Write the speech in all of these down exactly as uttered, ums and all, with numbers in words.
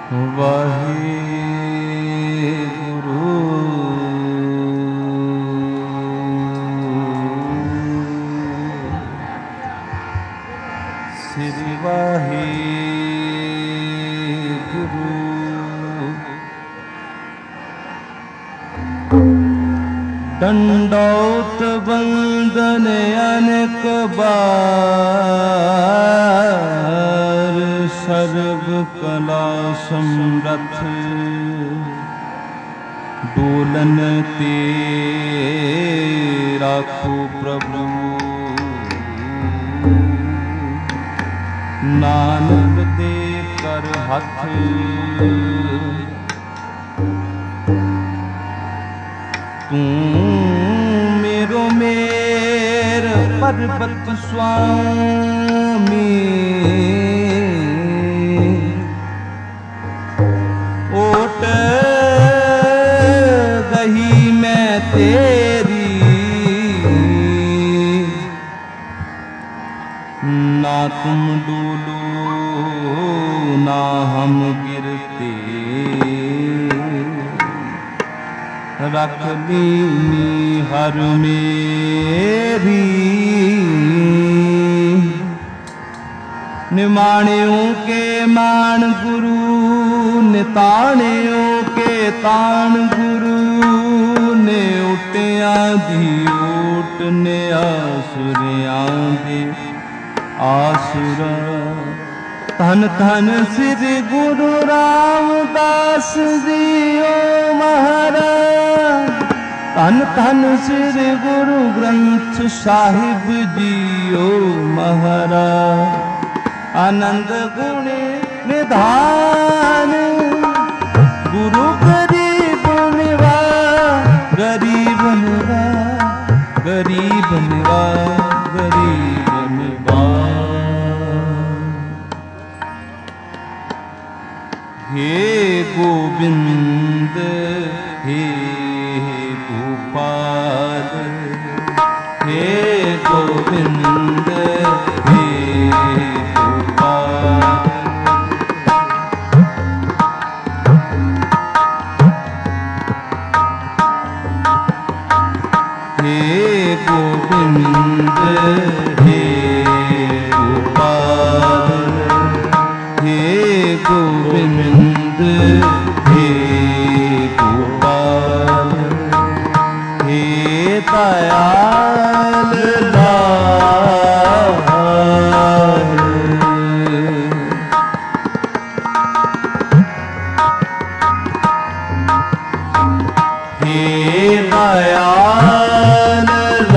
वाहिगुरु श्री वाहिगुरु दंडौत वंदन अनेक बार सर्व कला समरथ डोलन ते राखो प्रभु नानक दे कर हथ तू मेरो मेर पर्वत स्वामी ओट गही मैं तेरी ना तुम डोलो ना हम गिरते रख लीनी हर मेरी निमाणियों के मान गुरु निताणियों के तान गुरु ने उठिया दी ओट ने आसुरियां दे आसुरा धन धन श्री गुरु रामदास जी ओ महाराज धन धन श्री गुरु ग्रंथ साहिब जी ओ महाराज आनंद गुणी निधान गुरु गरीब निवा गरीब निवा गरीब निवा गरीब निवा हे गोविंद हे गोपाल हे गोविंद हे गोपाल हे गोविंद हे गोपाल हे गोविंद हे गोपाल हे दयाल लाल हे दयाल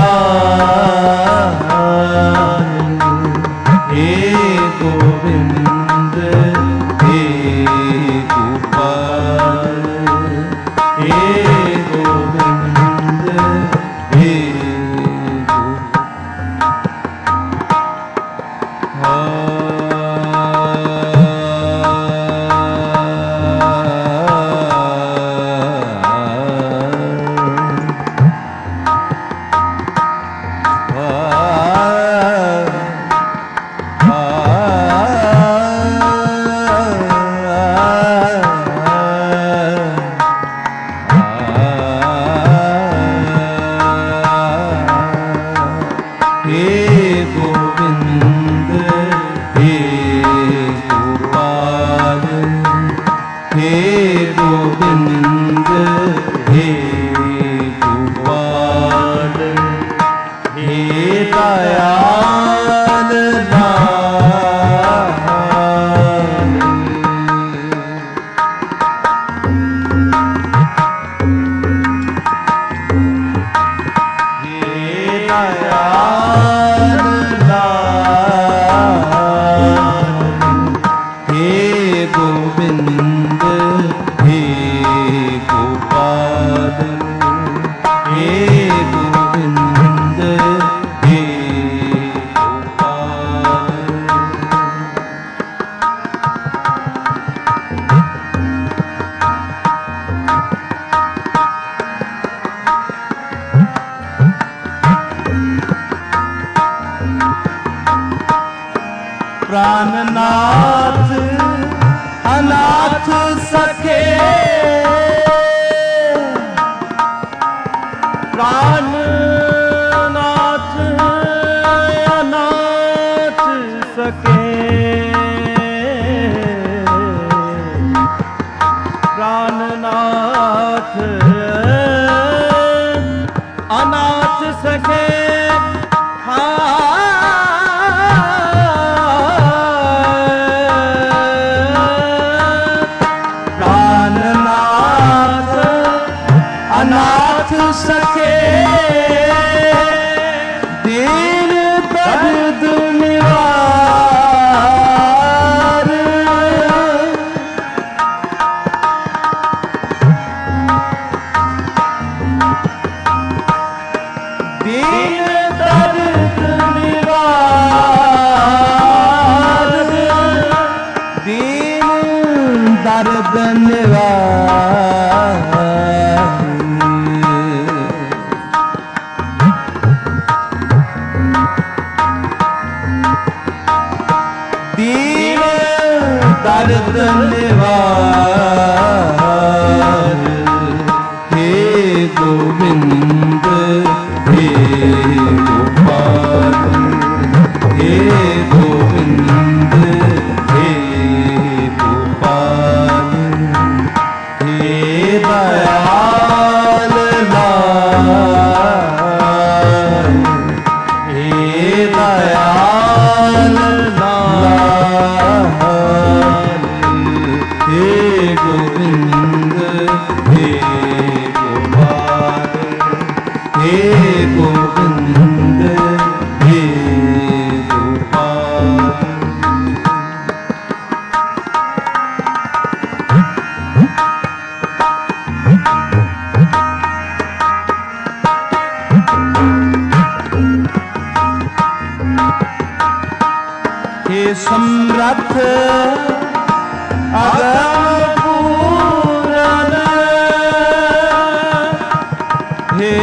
लाल हे गोविंद हे गोपाल हे गोविंद हे प्राणनाथ अनाथ सखे प्राणनाथ अनाथ सखे प्राणनाथ अनाथ सखे प्राणनाथ अनाथ सखे दीन दर्द निवार दीन दर्द निवार दीन दर्द निवार दीन दर्द निवार हे गोविंद हे गोपाल हे गोविंद हे गोपाल हे दयाल लाल हे दयाल लाल हे गोविंद हे गोपाल हे गोविंद हे गोपाल हे समर्थ अगम पूरन हे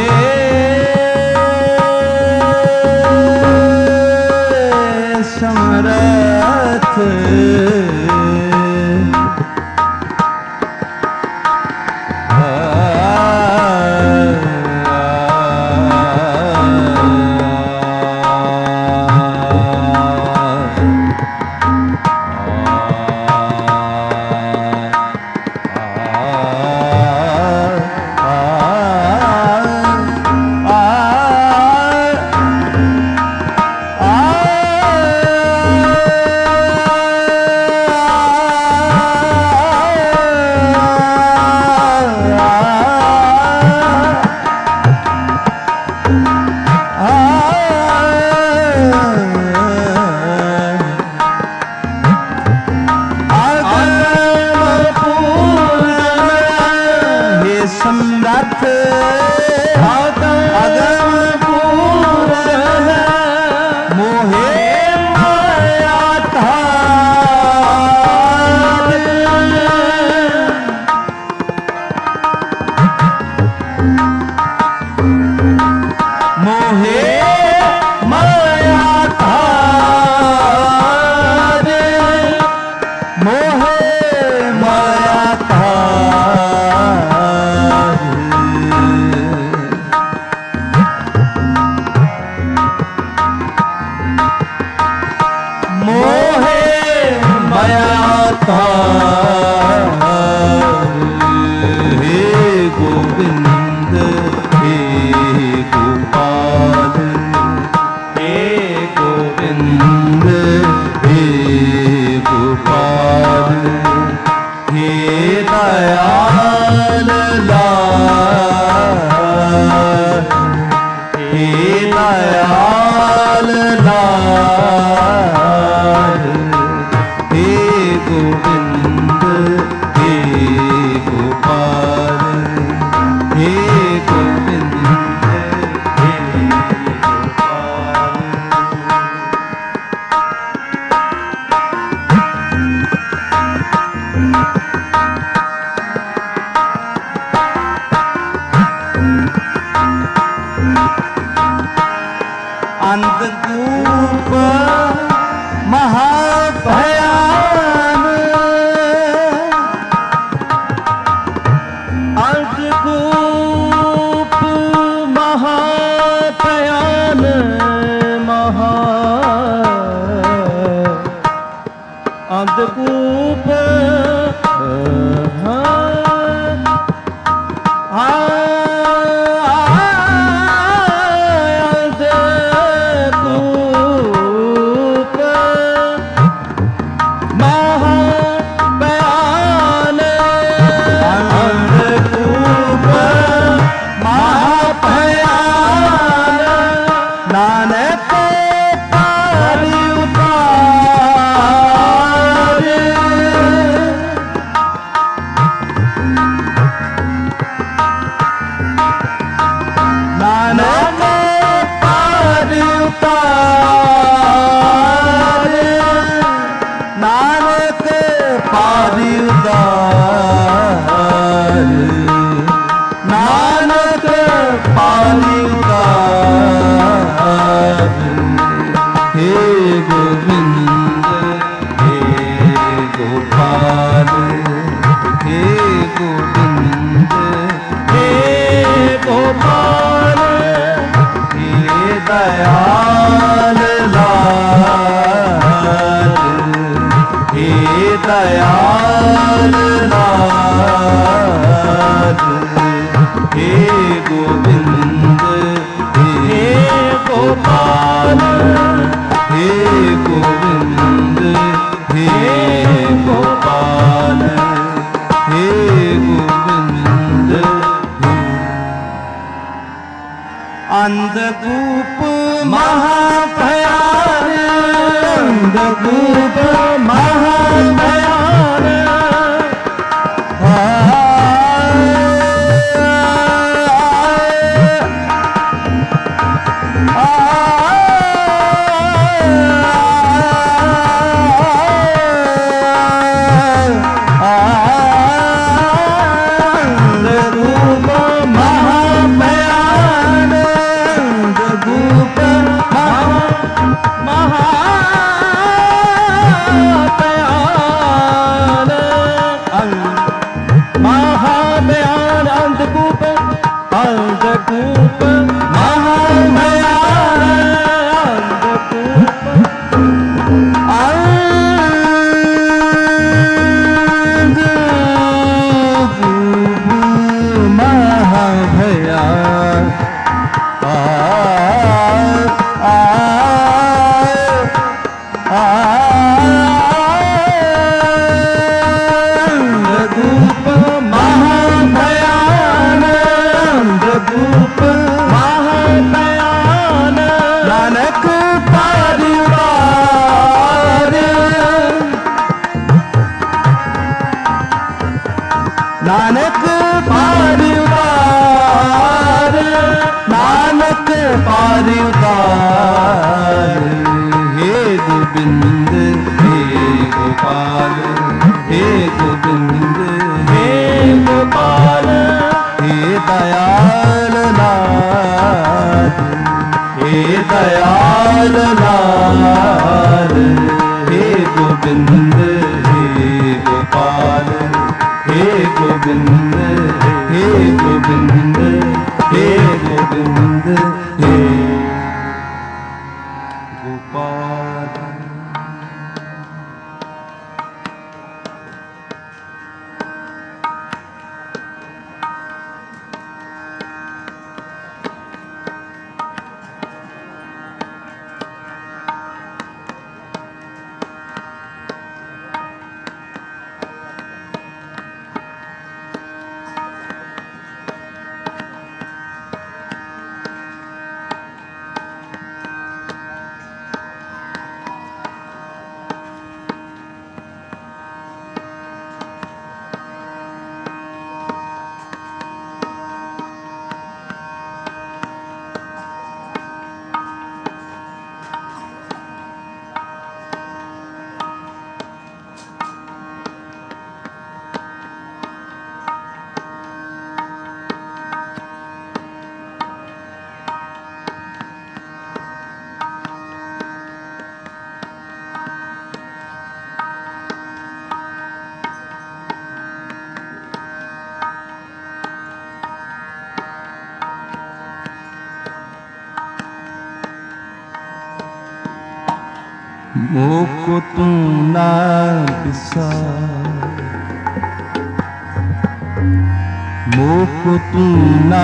समर्थ समर्थ अगम पूरन मोहे माया तार मोहे माया तार मोहे माया तार मोहे माया तार हे गोविंद हे गोपाल हे गोविंद हे गोपाल हे दयाल लाल हे दयाल लाल हे गोविंद अंधकूप अंधकूप महाभयान अंधकूप महाभयान नानक पार उतार नानक पार उतार हे गोविंद हे गोपाल हे गोविंद हे गोपाल हे दयाल नाथ हे दयाल नाथ हे गोविंद हे गोपाल हे गोविंद हे गोविंद हे गोविंद हे गोपाल। मोको तू ना बिसार, मोको तू ना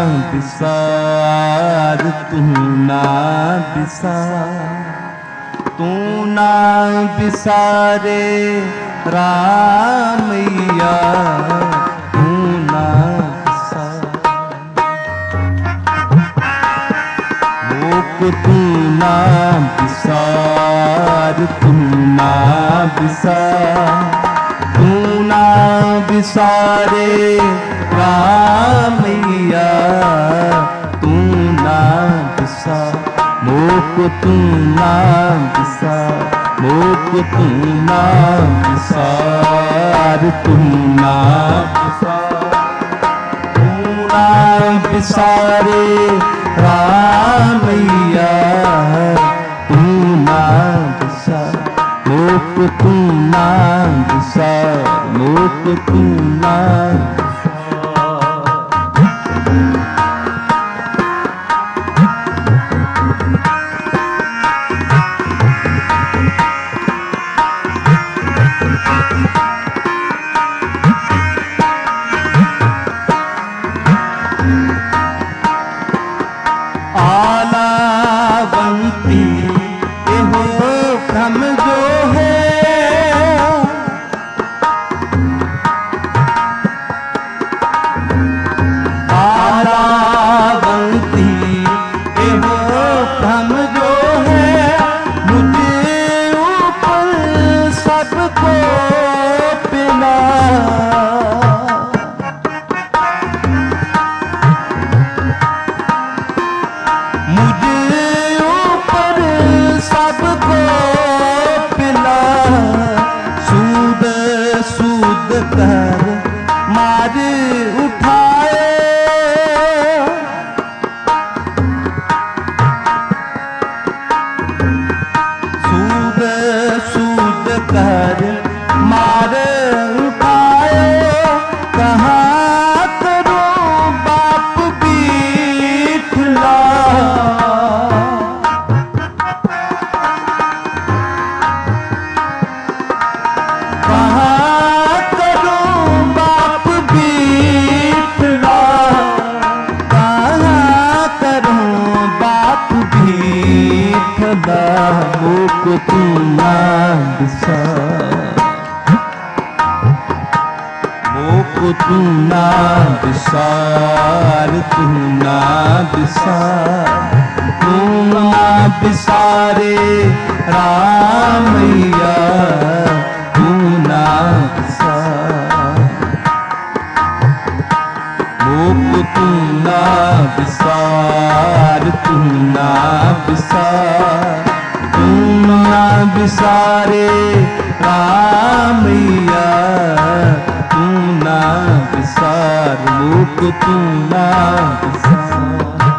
बिसार, तू ना बिसार, तू ना बिसारे रामैया, तू ना बिसार, मोको तू ना बिसार, तू ना बिसार, तू ना बिसारे रामैया, तू ना बिसार, मोको तू ना बिसार, मोको तू ना बिसार, तू ना बिसार, तू ना बिसारे रामैया, तू ना बिसार, मोको तू ना बिसार, मोको तू ना आलावंती एहो भ्रम जो है, आलावंती एहो भ्रम जो है, मुझे ऊपर सबको पिला, सबको पिला, सूद सूद कर मार उठाए, सूद सूद कर मार उठाए, कहाँ करूं बाप बीठला, कहाँ करूं बाप बीठला, कहाँ करूं बाप बीठला, मोको तू ना बिसार, मोको तू ना बिसार, तू ना बिसार, तू ना बिसारे रामैया, तू ना बिसार, मोको तू ना बिसार, तू ना बिसार, तू ना बिसारे रामैया, तू ना बिसार, मोको तू ना बिसार।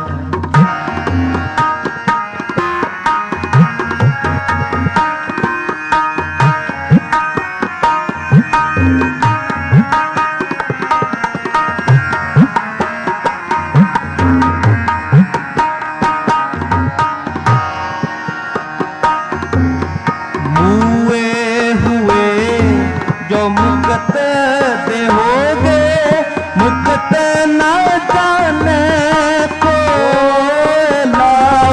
जो मुक्त देहोगे, मुक्त न जाने कोला,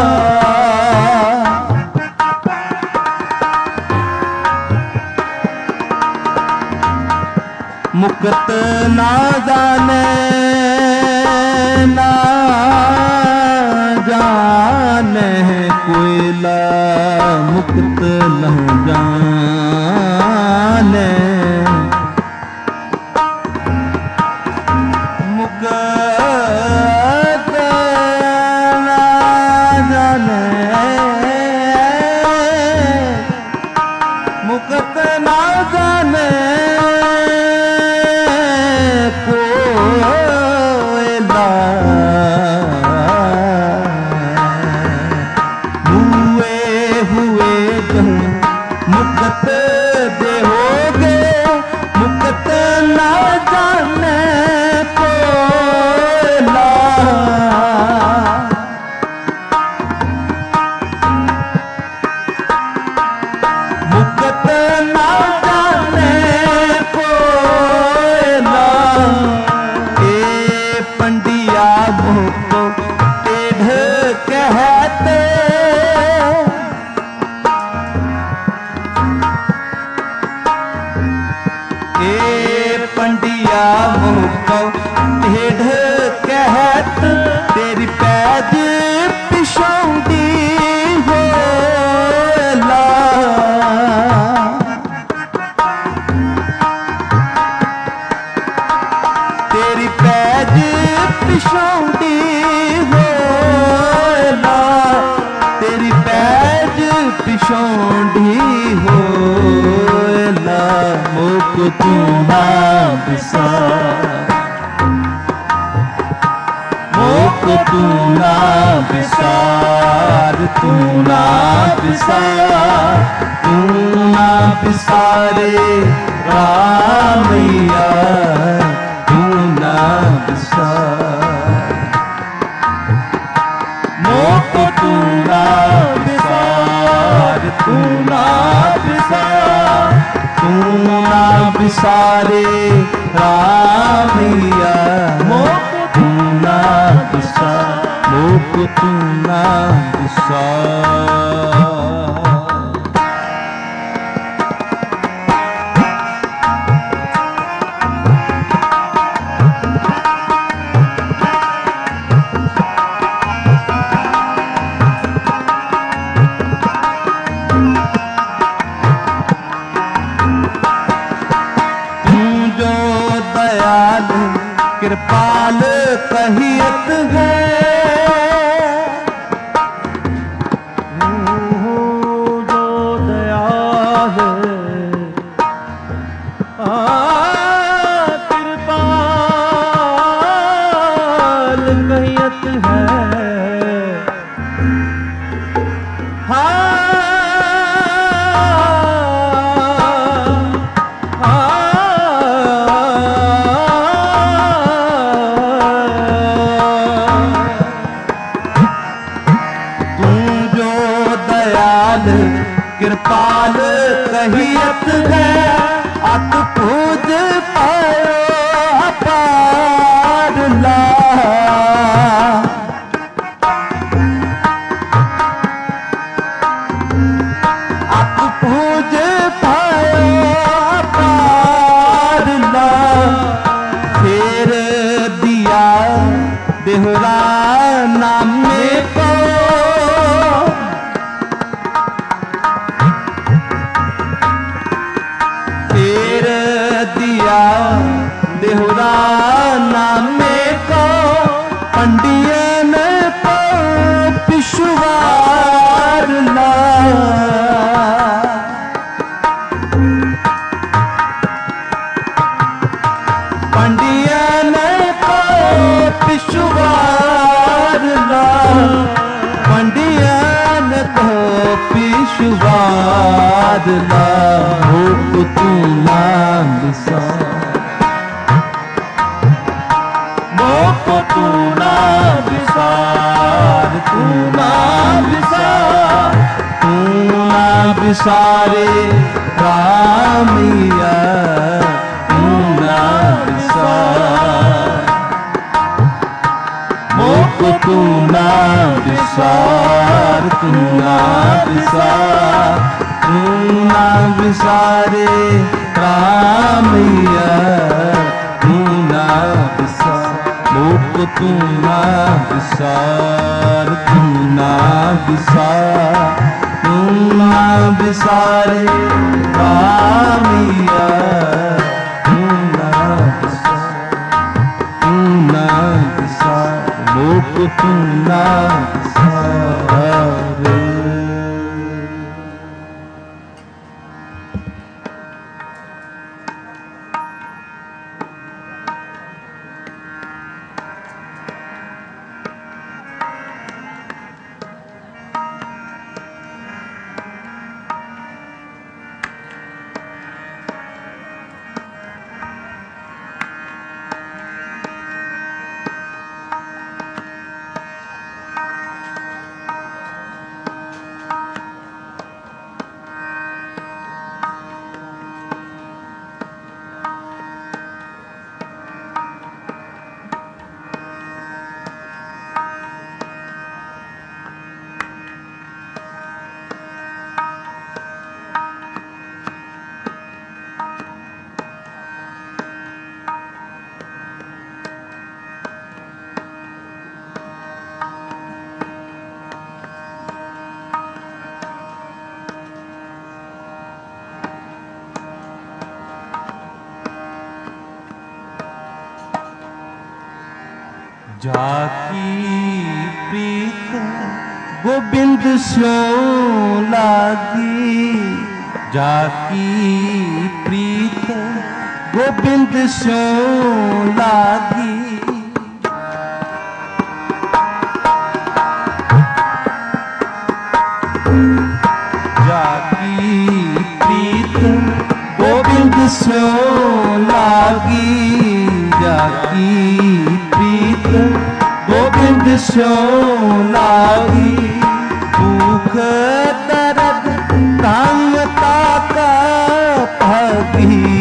मुक्त न जाने ना जाने कोयला, मुक्त न जाने, मुक्त न जाने, मुक्त न जाने कोयला, हुए हुए जो मुक्त देहोगे, मुक्त न जाने कोयला, को टेढ़ कहत तेरी पैज पिछौंदी होला। तेरी पैज पिछौंदी होला, तेरी पैज पिछौंदी होला। मुक तू ना बिसार, मुक तू ना बिसार, तू ना बिसार, तू ना बिसारे रामैया, तू ना बिसार। मुक तू ना बिसार, तू ना बिसार, तू ना बिसारे रामैया, मुक तू ना बिसार, मुक तू ना बिसार। कृपाल कहियत है, जो दयाल कृपाल कहियत है। कृपाल कहियत है, अत पूज पायो अपार ला। अत पूज पायो अपार ला। फेर दिया देहरा नामे को, देहुरा नामे को पंडियन को पिछुआर ला। पंडियन को पिछुआर ला, पंडियन को पिछुआर ला। मुक तू ना बिसार, मुक तू ना बिसार, तू ना बिसार, तू ना बिसारे रामैया, तू ना बिसार। मुक तू ना बिसार, तू ना बिसार, तू ना बिसारे रामैया, तू ना बिसार। मुक तू ना बिसार, तू ना बिसार, तू ना बिसारे रामैया, तू ना बिसार, तू ना बिसार। मुक तू ना बिसार। जाकी प्रीत गोबिंद स्यों लागी, जाकी प्रीत गोबिंद स्यों लागी। जाकी प्रीत गोबिंद स्यों लागी, जाकी प्रीत गोबिंद स्यों लागी। दुख दर्द कामता का भागी,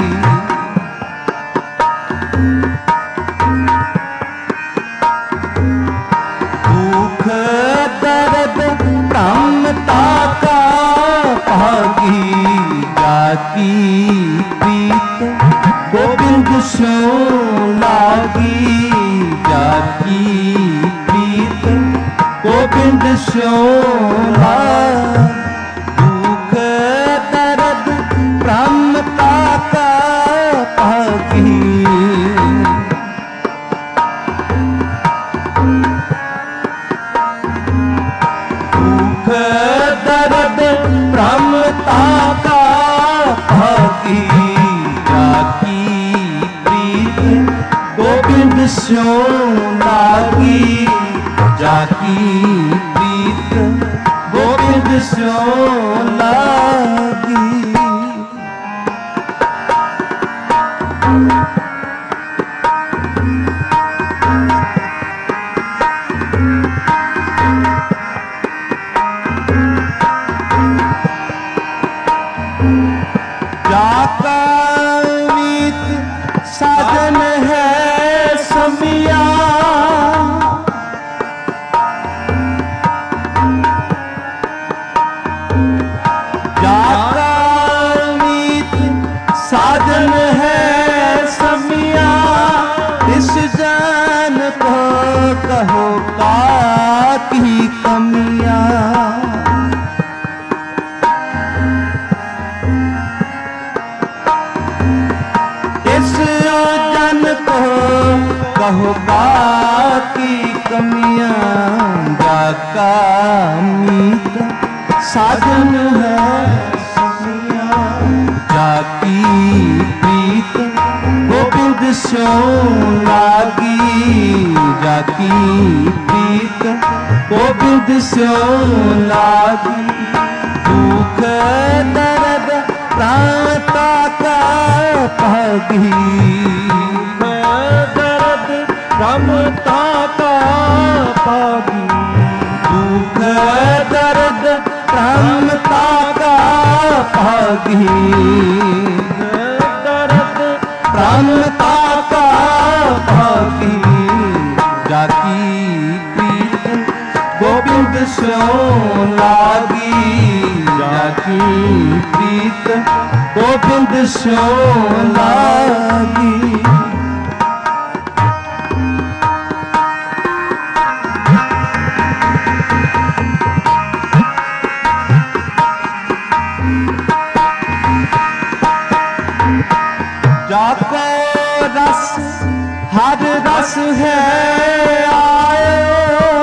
दुख दर्द कामता का भागी। जाकी प्रीत गोबिंद स्यों लागी, जाकी प्रीत गोबिंद स्यों लागी। दुख दर्द कामता का भागी, दुख दर्द कामता का भागी। जाकी प्रीत गोबिंद स्यों लागी, जाकी प्रीत गोबिंद स्यों लागी। जाका मीत साजन है समिया, जाका मीत साजन है समिया। इस जान को कहो का की कमियां, कहो बाकी कमियां। जाका मीत साजन है समिया, जाकी प्रीत गोबिंद स्यों लागी, जाकी प्रीत गोबिंद स्यों लागी। दुख दर्द कामता का भागी, कामता का भागी। दुख दर्द कामता का भागी, दर्द कामता का भागी। जाकी प्रीत गोबिंद स्यों लागी, जाकी प्रीत गोबिंद स्यों लागी। जाको रस हर रस है आयो,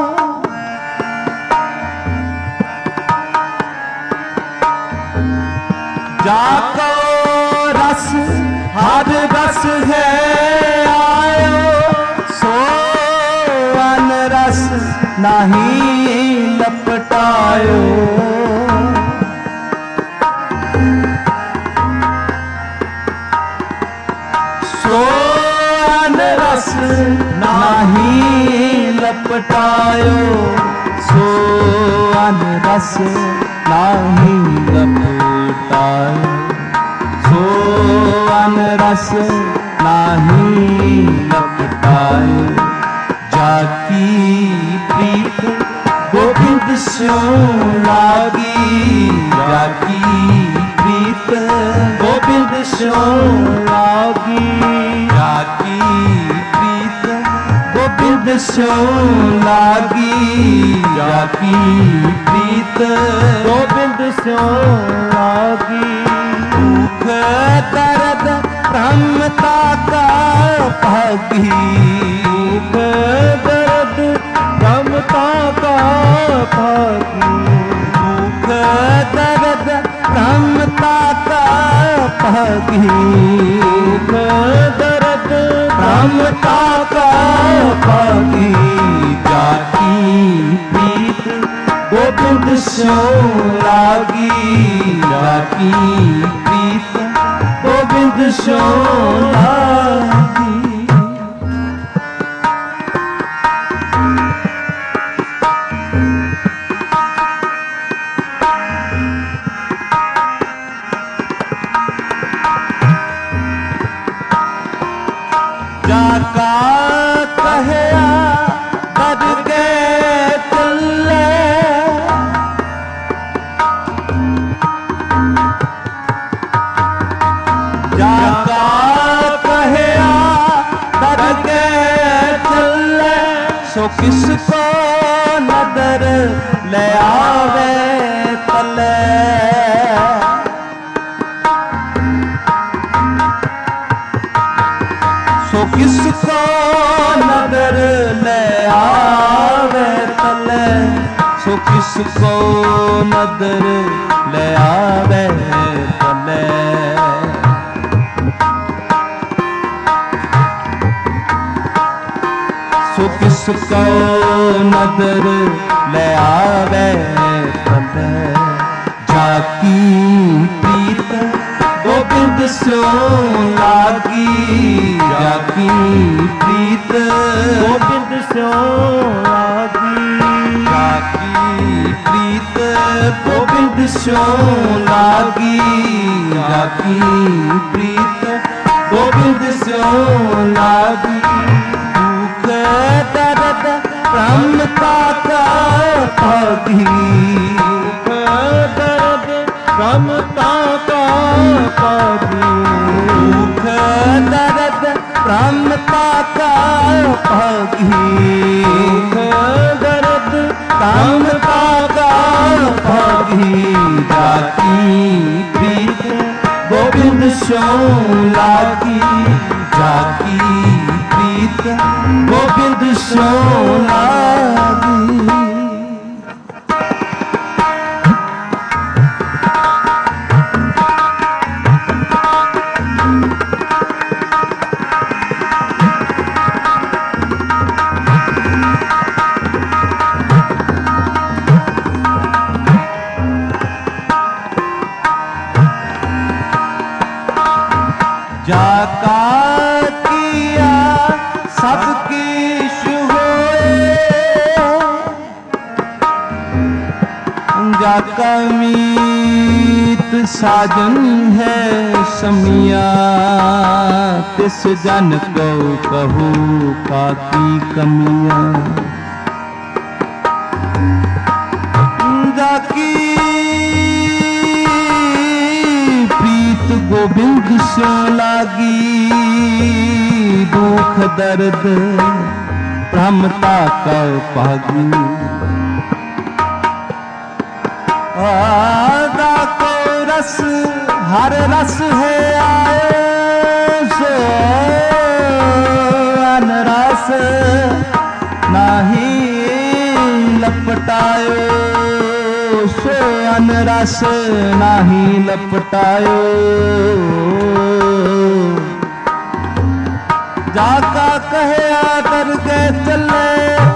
जाको रस हर रस है आयो। सो अन रस नहीं लपटायो, सोन रस नाही लपटायो, सोन रस नाही लपटायो, सोन रस नाही लपटायो। जाकी प्रीत गोबिंद स्यों लागी, जाकी प्रीत गोबिंद स्यों लागी, जाकी प्रीत गोबिंद स्यों लागी, जाकी प्रीत गोबिंद स्यों लागी। दुख दर्द कामता का भागी, दुख भागी, दुख दर्द भ्रमता का भागी, दुख दर्द भ्रमता का भागी। जाकी प्रीत गोविंद स्यों लागी, जाकी प्रीत गोविंद स्यों लागी। जाका कहया कर के चले, जाका कहया कर के चले, सो किसको नदर ले आवे तले। सो किसको नदर ले आवे तले, सो किसको नदर ले आवे तले। सो किसको नदर ले आवे तले। जाकी प्रीत गोविंद स्यों लागी, जाकी प्रीत गोविंद स्यों लागी, जाकी प्रीत गोविंद स्यों लागी, जाकी प्रीत गोविंद स्यों लागी। दुख दर्द भ्रमता का भागी, दुख दर्द भ्रमता का भागी, दुख दर्द भ्रमता का भागी, दुख दर्द भ्रमता का भागी। जाकी प्रीत गोविंद स्यों लागी, जाकी प्रीत गोविंद स्यों लागी। जाका किया सब किश होए, जाका मीत साजन है समिया, तिस जन को कहू काकी कमिया। जाकी प्रीत गोविंद स्यों लागी, दुख दर्द भ्रमता का भागी। आदा को रस हर रस है आए, सो अनरस नाही लपटायो, सो अनरस नाही लपटायो। जाका कहया कर के चले,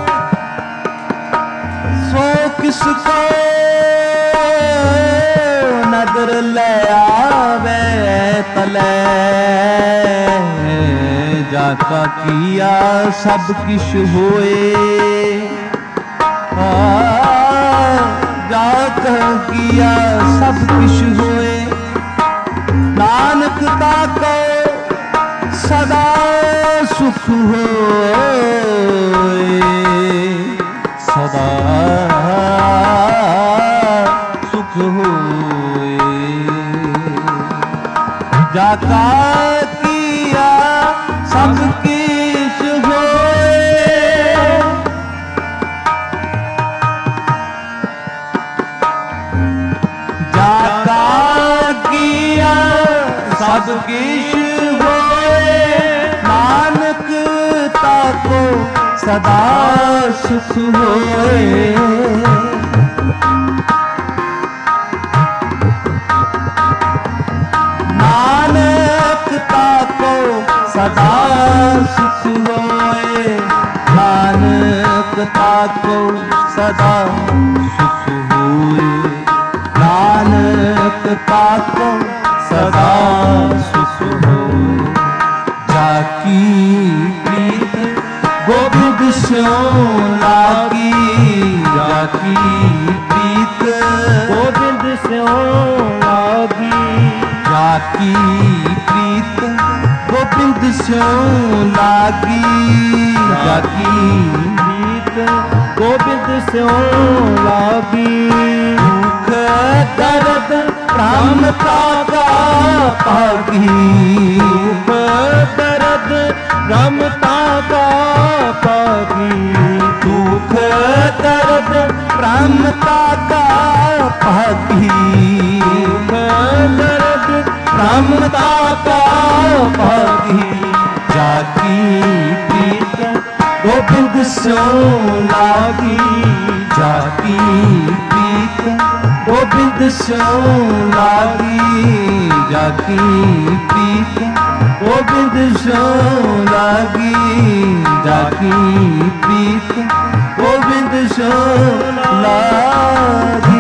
सो किसको नदर ले आवे तले। जाका किया सब किश होए, जाका किया सब किश होए। नानक ताको सदा सुख होए, सदा सुख होए। जाका किया सब किश होए, जाका किया सब किश होए। नानक ताको सदा सुख होए। नानक ताको सदा सुख होए, नानक ताको सदा सुख होए, नानक ताको सदा सुख होए। जाकी प्रीत गोविंद स्यों लागी, जाकी प्रीत गोविंद स्यों लागी, जाकी प्रीत गोविंद स्यों लागी, जाकी प्रीत गोविंद स्यों लागी। दुख दर्द भ्रामता का पागी, दुख दर्द भ्रामता का पागी, दुख दर्द भ्रामता का पागी, दुख दर्द भ्रामता का पागी। जाकी प्रीत गोविंद स्यों लागी, जाकी प्रीत गोविंद स्यों लागी, जाकी प्रीत गोविंद स्यों लागी, जाकी प्रीत गोविंद स्यों लागी।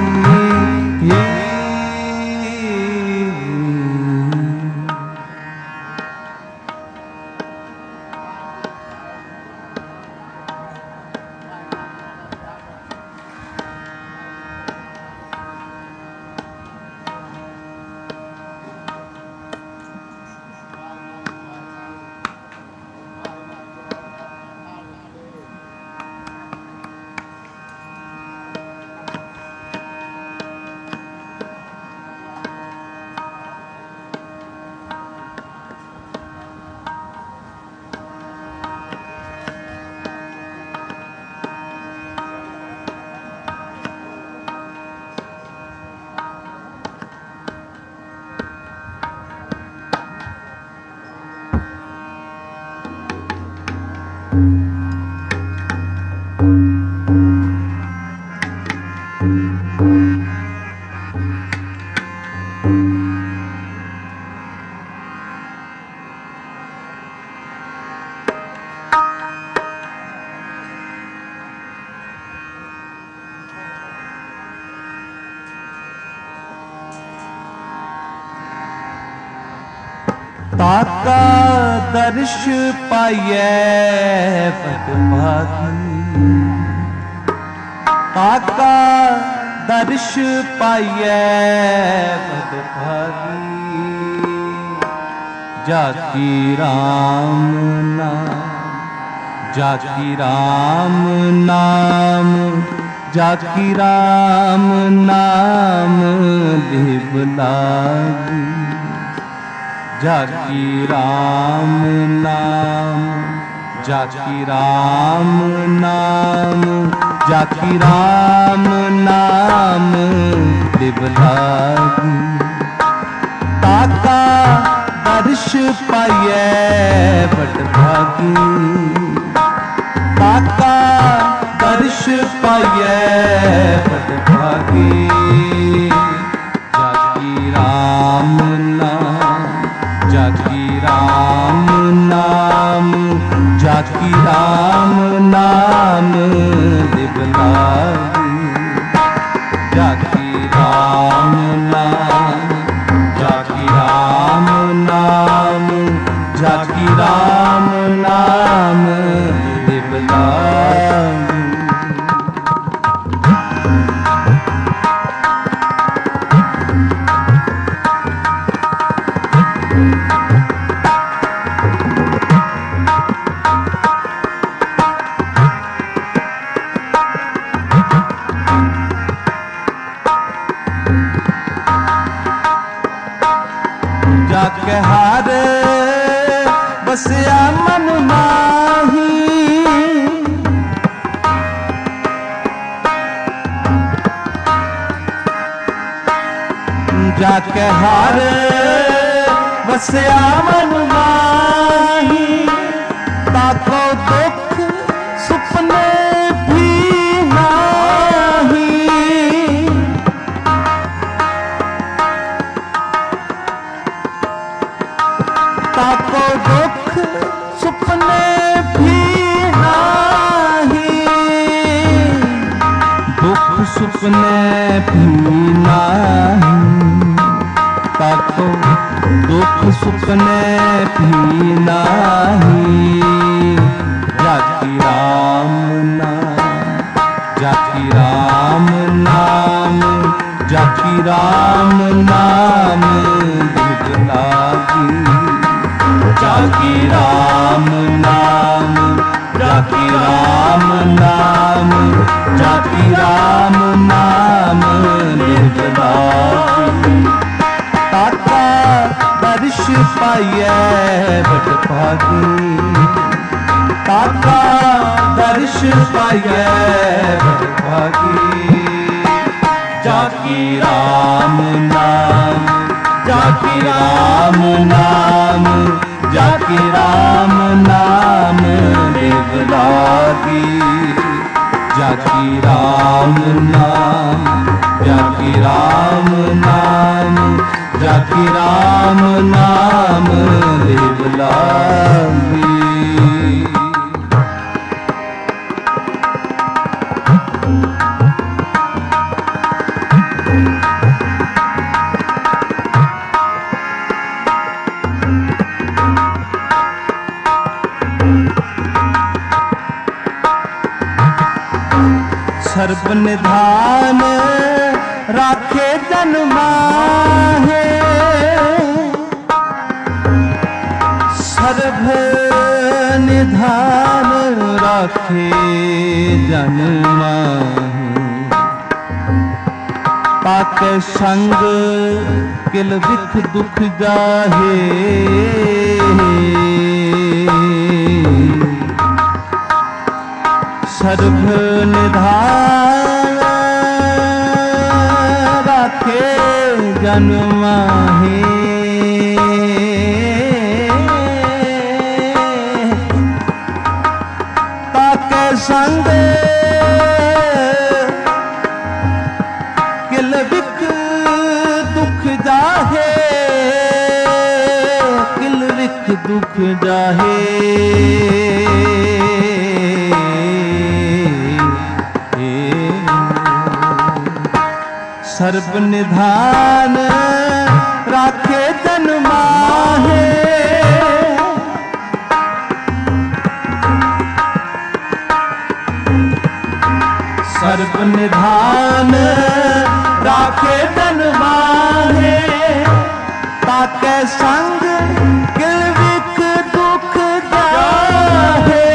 ताका दर्श पाइए पद भागी, ताका दर्श पाइए पद भागी। जाकी राम नाम, जाकी राम नाम, जाकी राम नाम देव लागी, जाकी राम नाम, जाकी राम नाम, जाकी राम नाम देव लागी। ताका दर्श पाइए बट भागी, ताका दर्श पाइए बट भागी। जाकी राम नाम, जाकी राम नाम, जाकी राम नाम देव लागी। जाकी राम नाम, जाकी राम नाम, जाकी राम नाम देव लागी। जाके हार बसया मन माही, जाके हार बसया मन माही। ताको दुख सुपने भी नाही, ताको दुख सुपने भी नाही, दुख सुपने भी नाही, ताको दुख सुपने भी नाही। जाकी राम नाम, जाकी राम नाम, जाकी राम नाम दिग लागी। जाकी राम नाम, जाकी राम नाम, जाकी राम नाम दिग लागी। ताका दर्श पाइए बट भागी, ताका दर्श पाइए बट भागी। जाकी राम नाम, जाकी राम नाम, जाकी राम नाम दिग लागी। जाकी राम नाम, जाकी राम नाम, जाकी राम नाम दिग लागी। सर्ब निधान राखे जन माहे, सर्ब निधान राखे जन माहे। ताके संग किल विख दुख जाहे, सर्व निधान राखे जन माहे। ताके संग किल विख दुख जाहे, किल विख दुख जाहे। सर्ब निधान राखे जन माहे, सर्ब निधान राखे जन माहे। ताके संग किल विख दुख जाहे,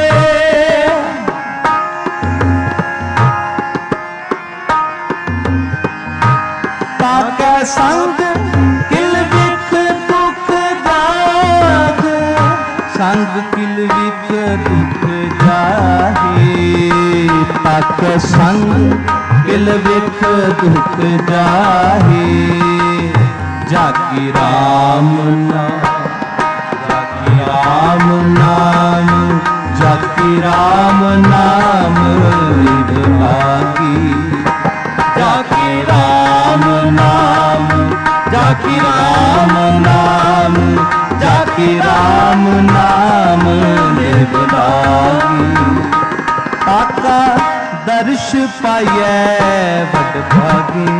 ताके संग किल विख दुख जागे। संग किल विख दुख जाहे, ताके संग किल विख दुख जाहे। जाकी राम नाम, जाकी राम नाम, जाकी राम नाम दिग लागी। जाकी राम नाम, जाकी राम नाम, जाकी राम नाम दिग लागी। ताका दर्श पाइए बट भागी,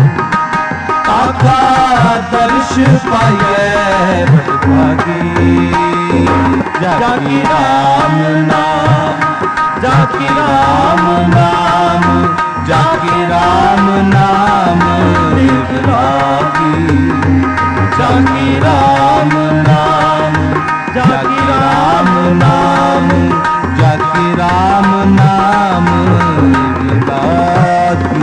ताका दर्श पाइए बट भागी। जाकी राम नाम, जाकी राम नाम, जाकी राम नाम दिग लागी। जाकी राम नाम, जाकी राम नाम, जाकी राम नाम दिग लागी।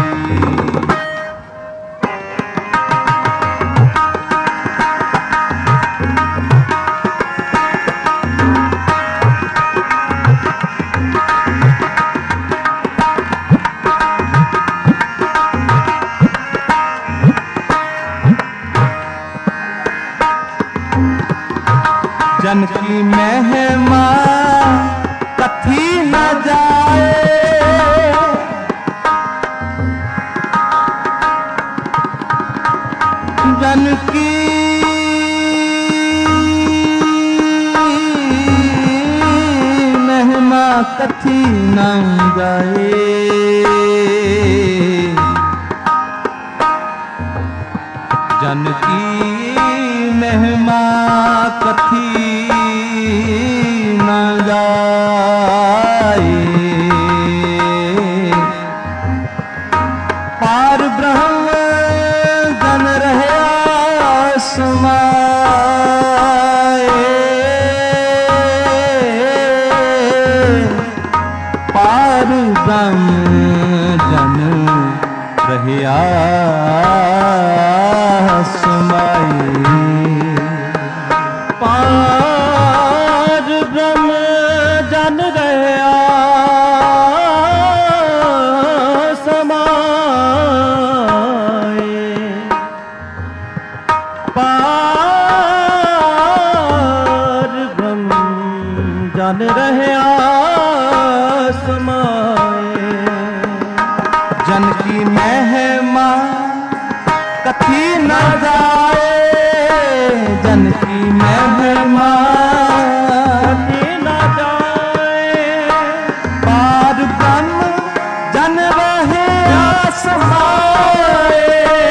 जन की महिमा कथी न जाए, जन की कथी न जाए। जन की महिमा कथी न जाए। पार ब्रह्म जन रहे समाए। पार ब्रह्म जन रहे समाए। पार ब्रह्म जन रहे समाए। पार ब्रह्म जन रहे समाए। जन की महिमा कथी न जाए। जन की महिमा कथी न जाए। पार ब्रह्म जन रहे समाए।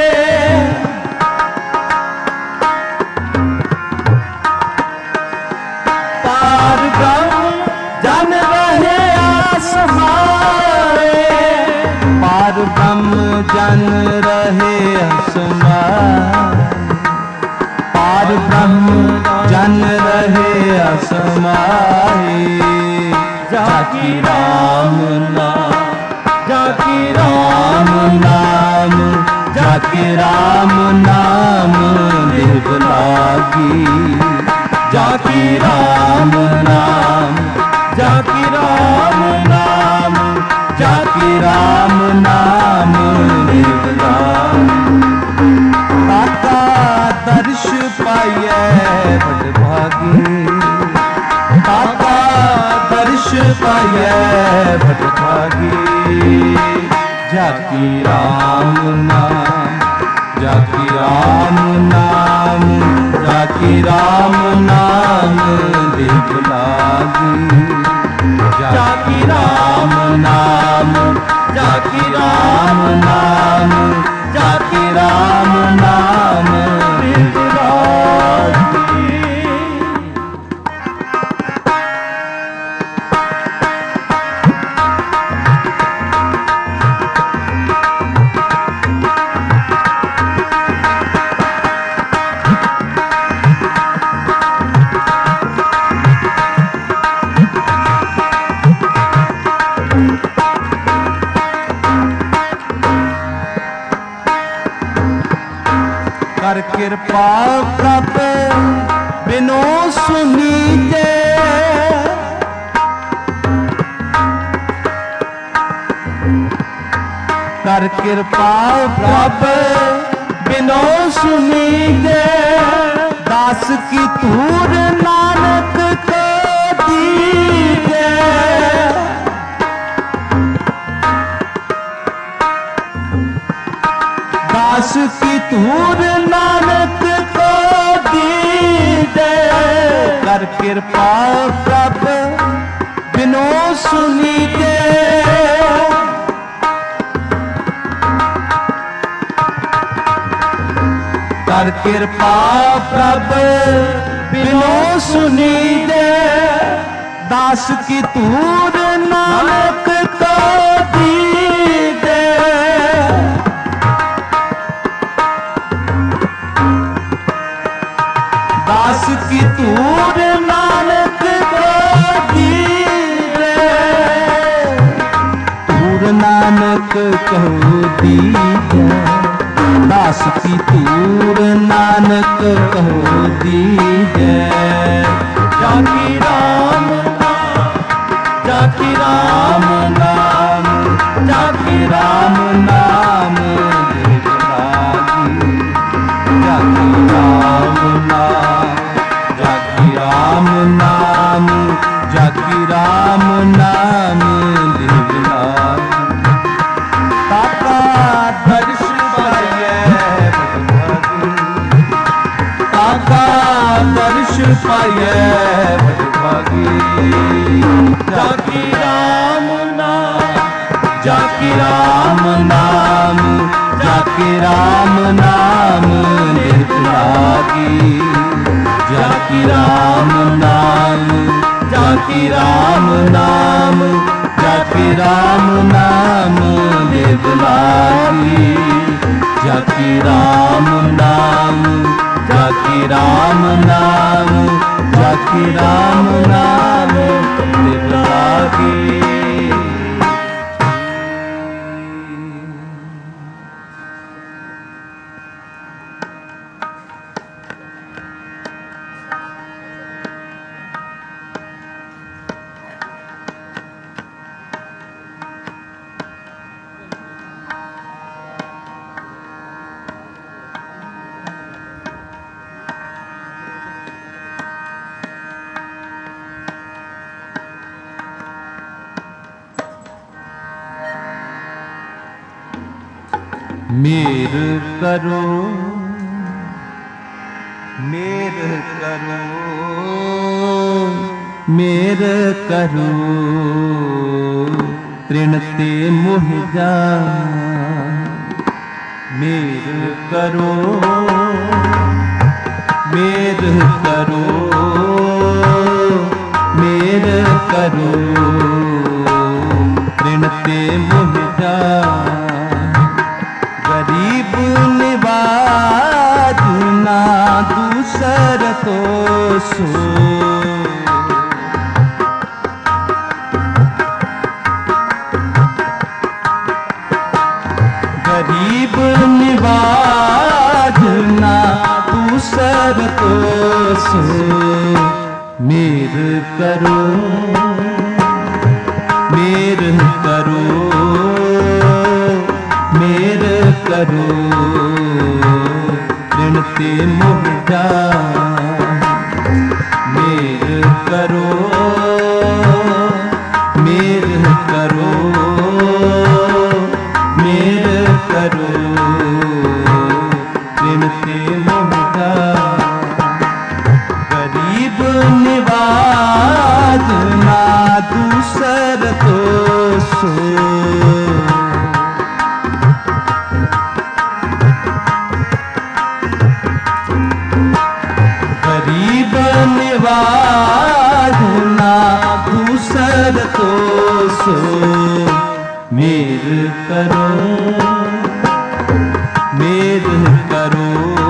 पार ब्रह्म जन रहे समाए। पार ब्रह्म जन रहे समाए। पार ब्रह्म जन रहे समाए। जाकी राम नाम, जाकी राम नाम, जाकी राम नाम देव लागी। जाकी राम नाम, जाकी राम नाम, जाकी राम नाम देव लागी। ताका दर्श पाइए बड़ भागी। ताका दर्श पाइए बड़ भागी। जाकी राम नाम, जाकी राम नाम, जाकी राम नाम देव लागी। जाकी राम नाम, जाकी राम नाम, जाकी राम नाम देव लागी। कर कृपा प्रभ बिनो सुनीते। कर कृपा प्रभ बिनो सुनीते। दास की धूर नानक को दीजे। दास की धूर नानक को दीजे। कर कृपा प्रभ बिनो सुनीते। कर कृपा प्रभ बिनो सुनीते। दास की धूर नानक को दीजे। दास की धूर नानक को दीजे। धूर नानक कहो दीजे। दास की धूर नानक कहो दीजे। जाकी राम नाम, जाकी राम नाम, जाकी राम नाम देव लागी। जाकी राम नाम, जाकी राम नाम, जाकी राम नाम देव लागी। ताका दर्श पाइए बड़ भागी। ताका दर्श पाइए बड़ भागी। जाकी राम जाके राम नाम नित लागी, जाकी राम नाम, जाकी राम नाम, जाकी राम नाम नित लागी, जाकी राम नाम, जाकी राम नाम, जाकी राम नाम नित लागी। मेर करो, मेर करो, मेर करो, तृण ते मोह जा। मेर करो, मेर करो, मेर करो, तृण ते मोह जा। गरीब निवाज ना दूसर तो सो, गरीब निवाज ना दूसर तो सो। मेर करो, मेर करो, मेर करो, ऋण ते मोह जा। मेर करो, मेर करो, मेर करो, ऋण ते मोह जा। गरीब निवाज ना दूसर तो सो, गरीब निवाज ना दूसर तो सो। मेर करो, मेर करो,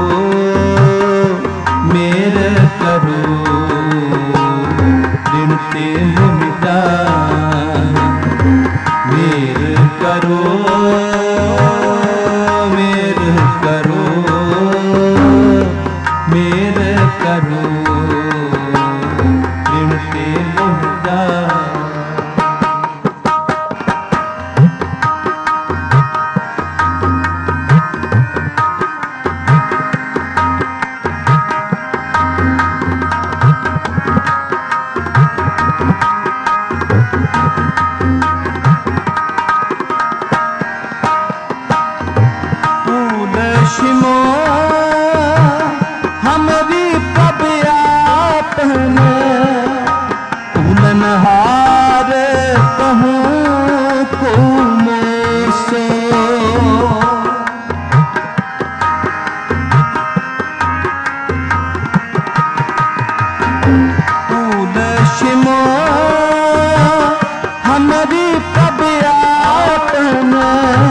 मेर करो, ऋण ते मोह जा। मेर करो, मेर करो, मेर करो, ऋण ते मोह जा। फूल शिमो हमरी पबिया पहने, फूलनहार कहूँ को मोसे। फूल शिमो हमरी पबिया पहने,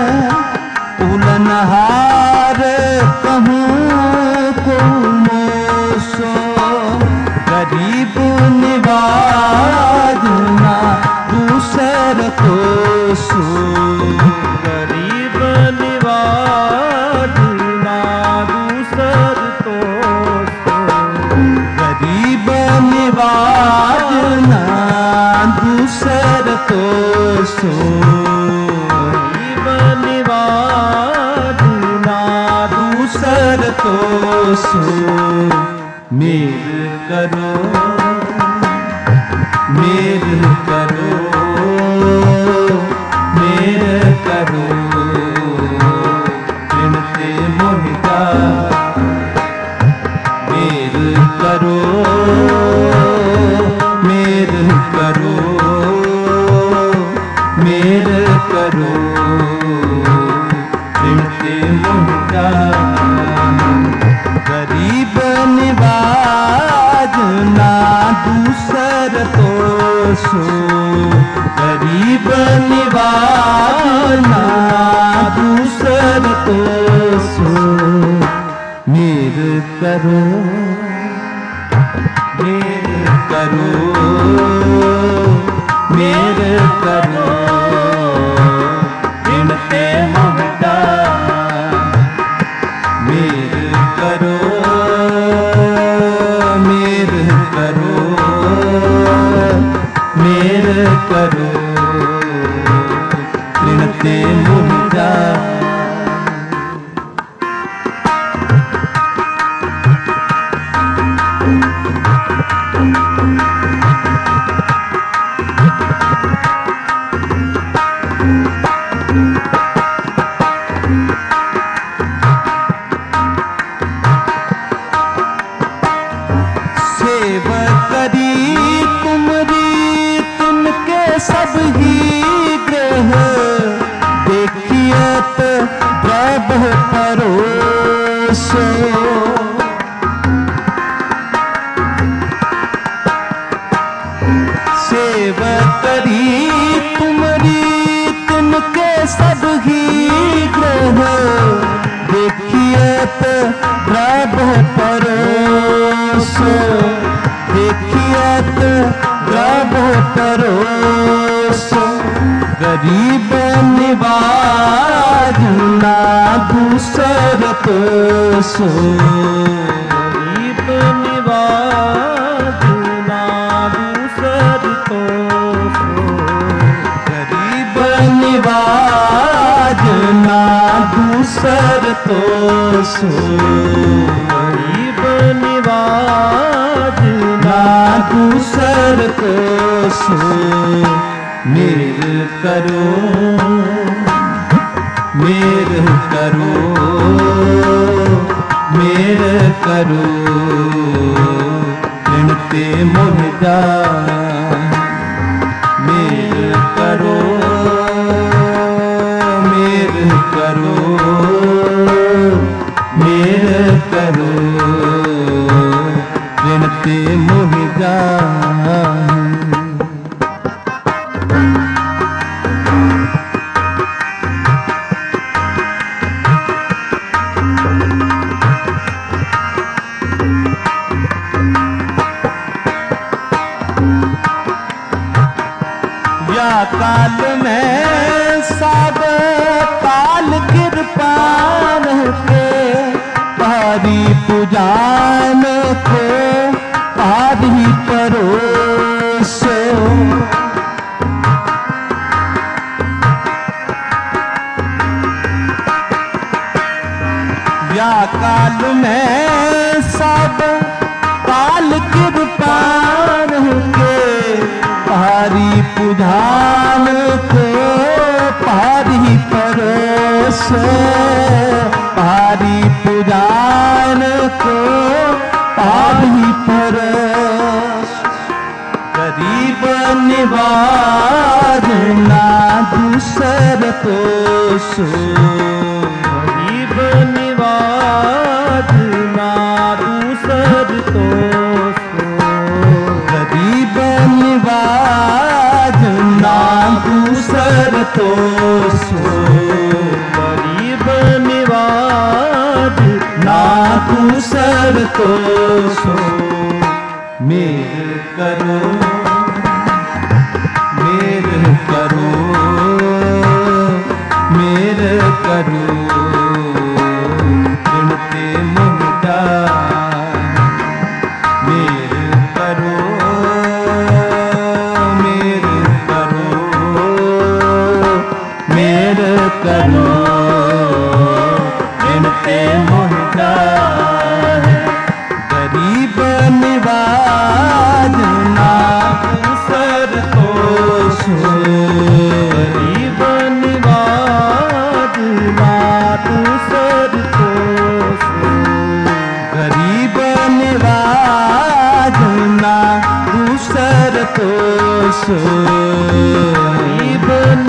फूलनहार कहूँ को मोसो। गरीब निवाज ना दूसर को सो, गरीब निवाज ना दूसर तो सो। गरीब निवाज ना दूसर तो सो। गरीब निवाज ना दूसर तो सो। मेर करो, मेर करो, मेर करो, ऋण ते मोह जा। मेर करो, मेर करो, मेर करो, ऋण ते मोह सो गरीब निवारना दूसर तो सो मेर करो मेर करो मेर करो बिनते मुहदा मेर करो मेर करो मेर करो बिनते मुहदा सब ही ग्रह देखिए तो प्रभ परोसो सेव करी तुमरी तिनके सब ही ग्रह देखिए तो प्रभ परोसो देखिए तो प्रभ परोसो गरीब निवारना दूसर तो सो गरीब निवारना दूसर तो सो गरीब निवारना दूसर तो सो गरीब निवारना दूसर तो सो मेर करो मेर करो मेर करो बिनते मुहदा मेर करो मेर करो मेर करो बिनते मुहदा काल में सब काल कृपान के पारी पुजान को पारी परोसो या काल में सब काल कृपान के पारी पुजान को पारी परोसो पारी पुजान को पारी परोसो गरीब निवारना दूसर तो सो गरीब निवारना दूसर तो सो गरीब निवारना दूसर तो सो गरीब निवारना दूसर तो सो मेर करो मेर करो मेर करो बिनते मुहदा मेर करो मेर करो मेर करो बिनते मुहदा गरीब निवारना दूसर तो सो गरीब निवारना दूसर तो सो गरीब निवारना दूसर तो सो गरीब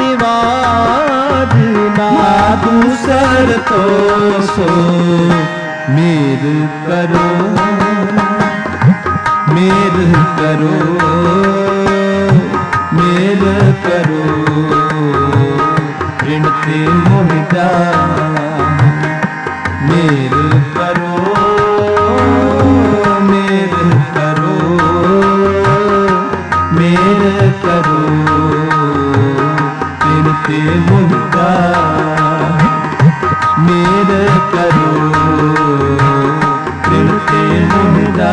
निवारना दूसर तो सो मेर करो मेर करो मेर करो मेर करो मेर करो बिनती मुद्दा मेर करो बिनती मुद्दा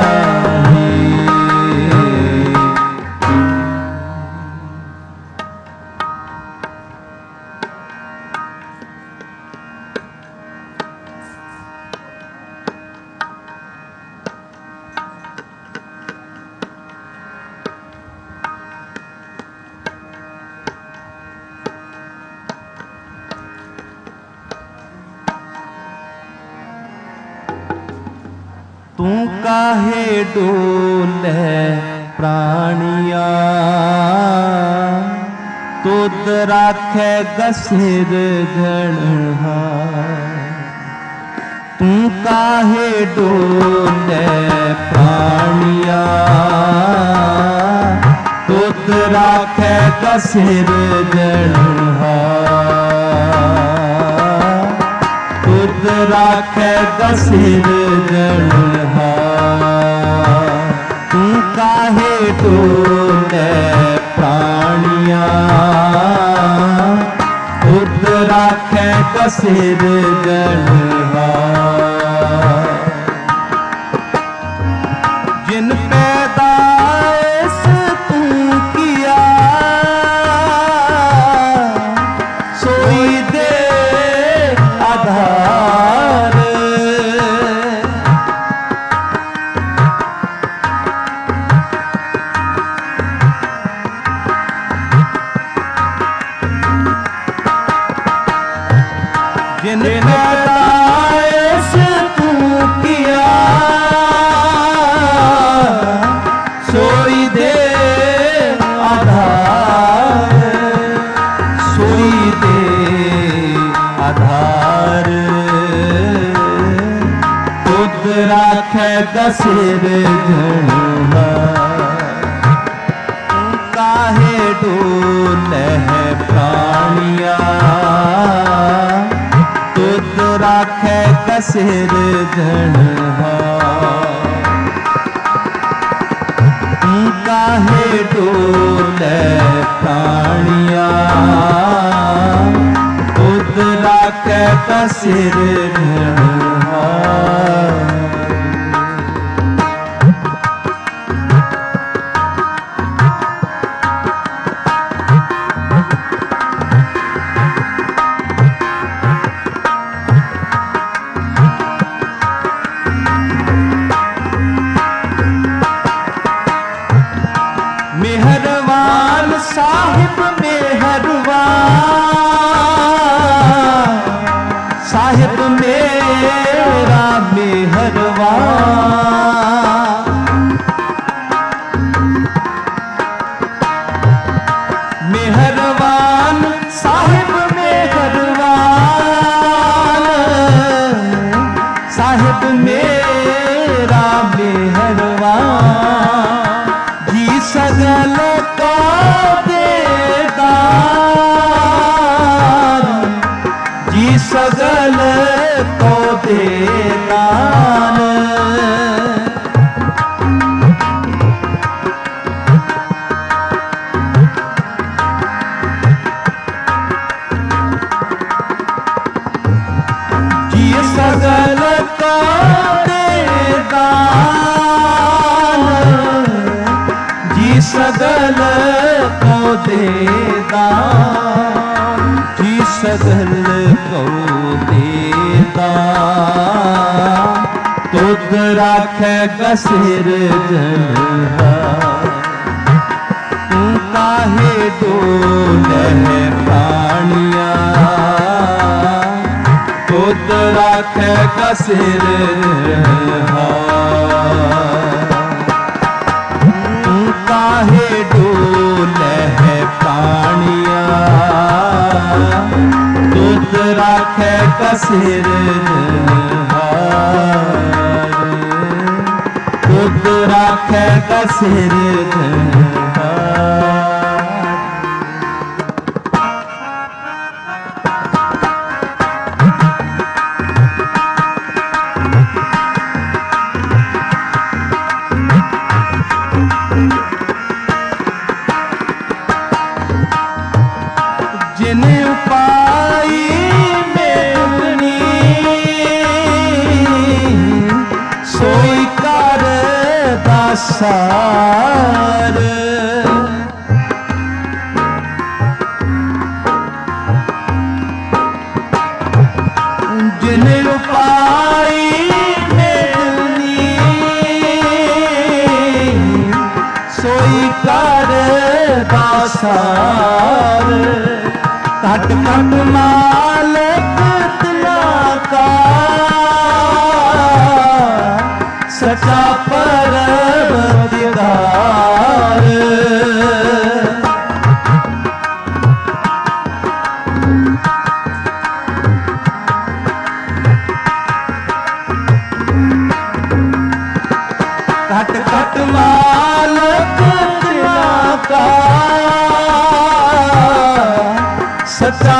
तू काहे डोले प्राणिया तुद राखे गसिर गणहा तू काहे डोले प्राणिया तुद राखे गसिर गणहा तुद राखे गसिर गणहा तू काहे डोले प्राणिया तुद राखे गसिर गणहा जिन पैदाइश तू किया सोई दे आधार जिन पैदाइश तू किया सोई दे आधार सोई दे आधार तुद राखे गसिर गणहा काहे डोले प्राणिया तुद राखे गसिर गणहा काहे डोले प्राणिया तुद राखे गसिर गणहा मेहरबान साहिब मेहरबान साहिब मेरा मेहरबान मेहरबान साहिब मेहरबान साहिब मेरा मेहरबान जी सगल को देदार जी सगल को देदार जी सगल को देदार जी सगल को देदार जी सगल को देदार तुद राखे गसिर गणहा तू काहे डोले प्राणिया तुद राखे गसिर गणहा काहे डोले प्राणिया तुद राखे गसिर गणहा तुद राखे गसिर गणहा सार। जिन उपाई मेदनी सोई कर दासार। घट घट मालिक तिना का सच्चा परवरदिगार। घट घट मालिक तिना का सच्चा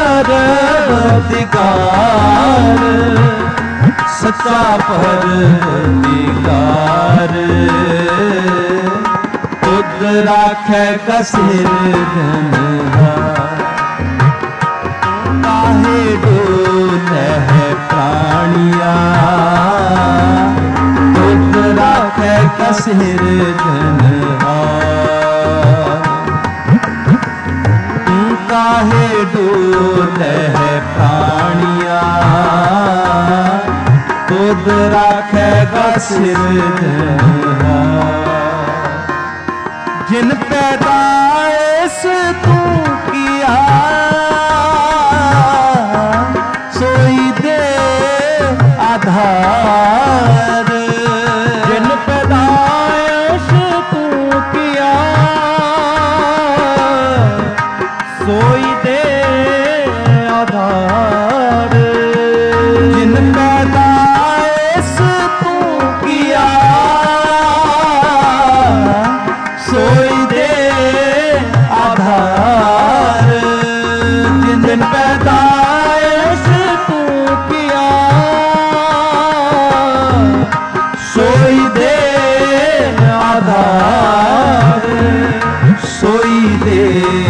परवरदिगार। सच्चा परवरदिगार तुद राखै कसिर काहे डोलै है प्राणिया। तुद राखै कसिर काहे डोलै है प्राणिया। तुद राखेगा सिरजनहार। जिन पैदाइश तू किया सोई दे आधार। जिन पैदाइश तू किया सोई दे आधार। जिन पैदाइश तू किया सोई दे आधार। जिन पैदाइश तू किया सोई दे आधार। सोई दे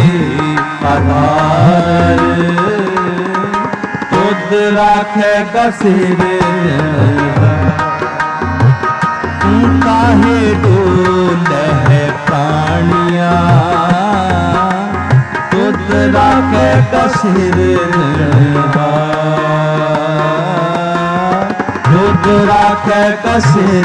आधार तुद राखेगा सिर काहे डोलै है प्राणिया। तुद राखेगा सिर तुद राखेगा सिर।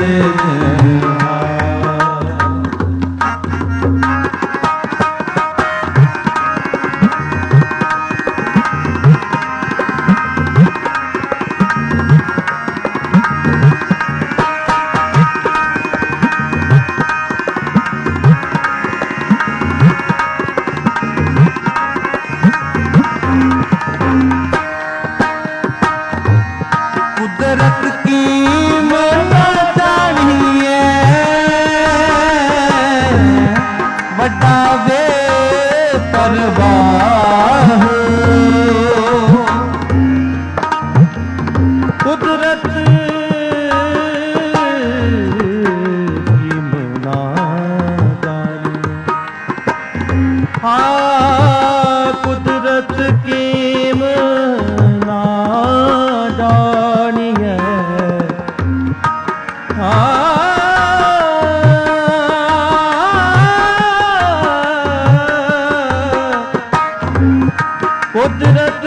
कुदरत की मना जानिए बड़ा वे परवाह। कुदरत की मना जानिए हाँ कुदरत की मना जानिए। कुदरत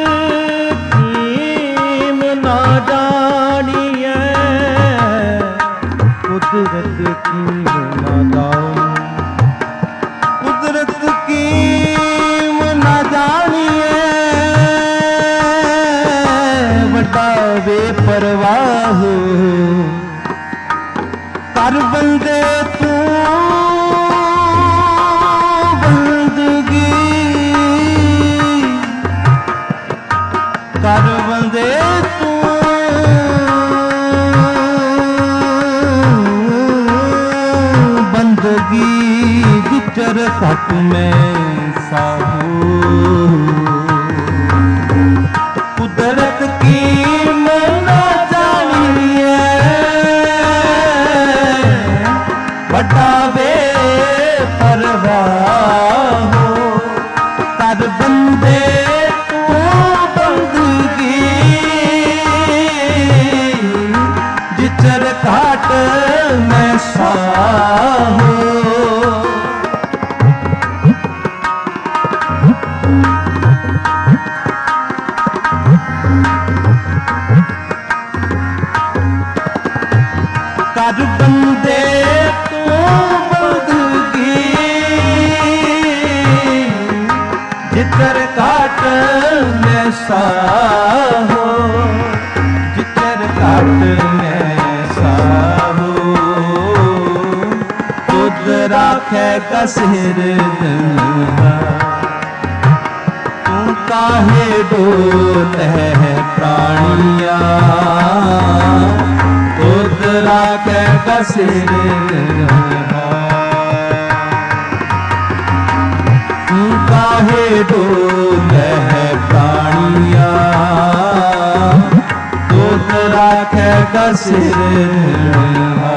कीम ना जानिए। कुदरत कीम ना जानिए। कुदरत कीम ना जानिए बड़ा बेपरवाह। कर बंदे तू बंदगी कर बंदे तू बंदगी गुजर खत में साहू। कुदरत की मना जानिए बड़ा बेपरवाह। कर बंदे तू बंदगी जिचर घाट में सा राखेगा सिर धनवा। तू काहे डोले है प्राणिया, तुद राखेगा सिर धनवा। तू काहे डोले है प्राणिया, तुद राखेगा सिर धनवा।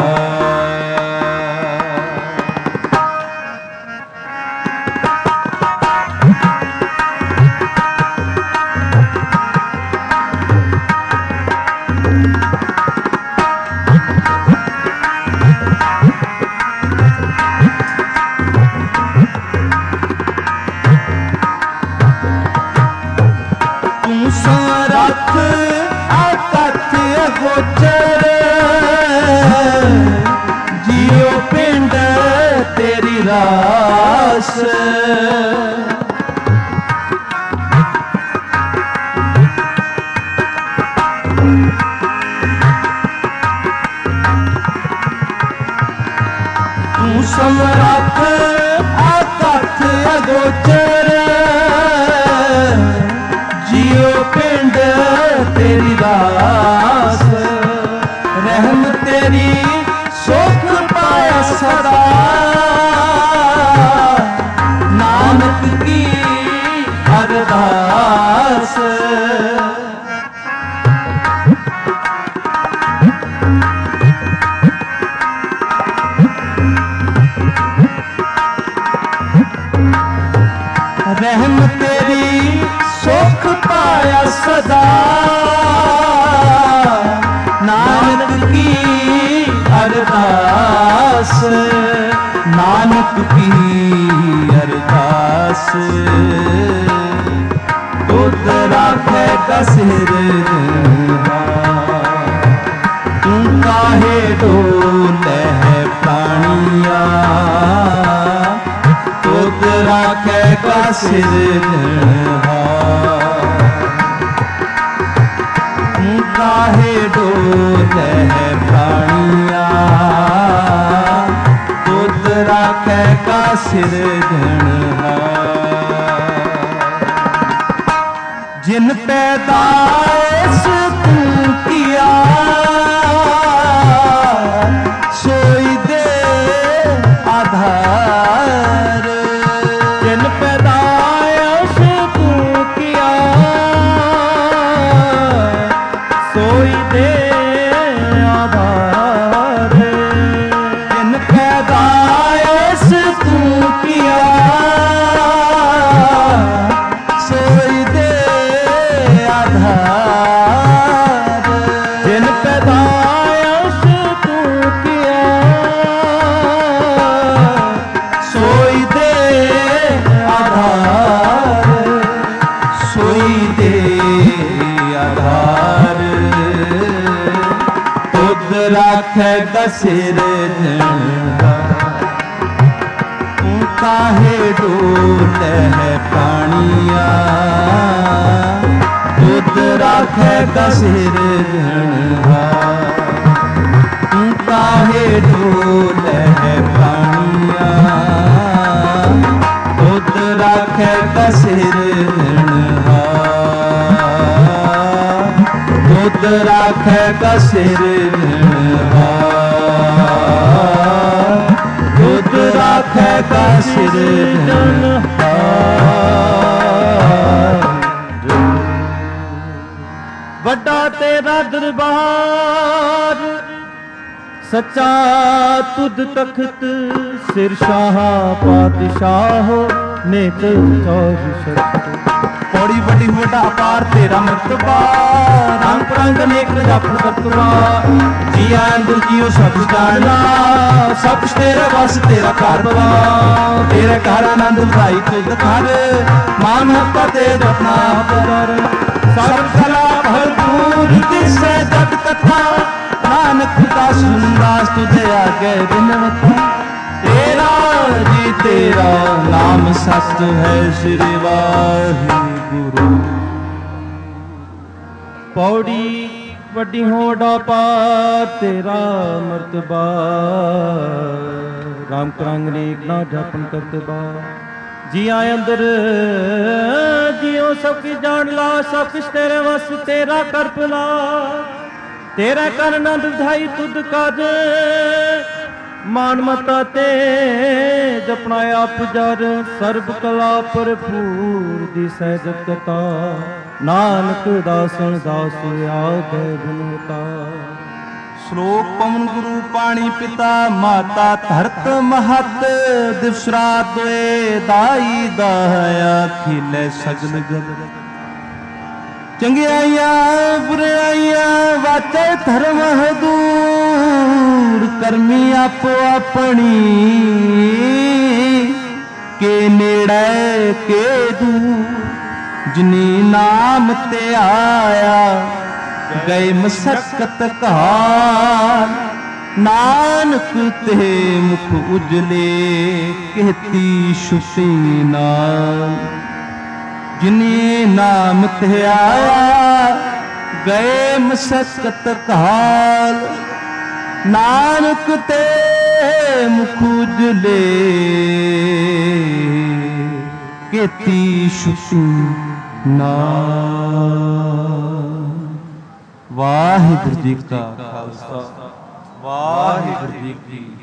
जियो पिंड तेरी रास, तू समरथ आकथ अगोचर, जियो पिंड तेरी रास। रहम तेरी सुख पाया सदा, नानक की अरदास। रहम तेरी सुख पाया सदा, नानक की अरदास। नानक की अरदास, तुद राखेगा सिर धनवा। तू काहे डोले है प्राणिया, तुद राखेगा सिर धनवा। तू काहे डोले है प्राणिया, तुद राखेगा सिर धनवा। जिन पैदाइश तू किया, सोई दे आधार। जिन पैदाइश तू किया, सोई दे आधार। जिन पैदाइश तू किया, सोई दे आधार। जिन पैदाइश तू किया, सोई दे आधार। सोई दे आधार, तुद राखेगा सिर धनवा। तू काहे डोले है प्राणिया, तुद राखेगा सिर धनवा। तू काहे डोले है प्राणिया, तुद राखेगा सिर धनवा। तुद राखेगा सिर धनवा। तुद राखेगा सिर धनवा। वड्डा तेरा दरबार, सच्चा तुद तख्त, सिर शाह पातशाह, नेत चौबीस। पौड़ी बड़ी वड्डा अपार तेरा मर्तबा, रंग परंग नेक जाफर करतबा। जिया दुखियो सब जाना, सब कुछ तेरा बस तेरा कारवा। तेरे घर आनंद भाई तुद घर, मान होता तेरा अपना कर। सब कला भरपूर दिसे जग कथा, नानक का सुंदास तुझे आगे बिनवता। तेरा जी तेरा नाम सत है श्री वाहिगुरु। पौड़ी वड्डी होड़ा पार तेरा मर्तबा, काम करांगे ना जापन करते बा जी आए अंदर जियो सब कुछ जान ला सब कुछ तेरे वस तेरा कर पला तेरा कर न दुधाई तुद काज मान मता ते जपना आप जर सर्ब कला भरपूर दी सहजत कथा नानक दासन दास आदे गुणवता। श्लोक पवन गुरु पाणी पिता माता धरत महत दिवसरा द्वे दाई दाया खिले सगल जग चंगियाइया बुराइया वाचे धर्म दूर करमी आपो अपनी के नेड़े के दूर जिनी नाम ते आया गए मसक्कत काल नानक ते मुख उजले कहती शुसी नाम जिनी नाम ते आया गए मसक्कत काल नानक ते मुख उजले कहती शुसी नाम। वाहिगुरु जी का खालसा वाहिगुरु जी की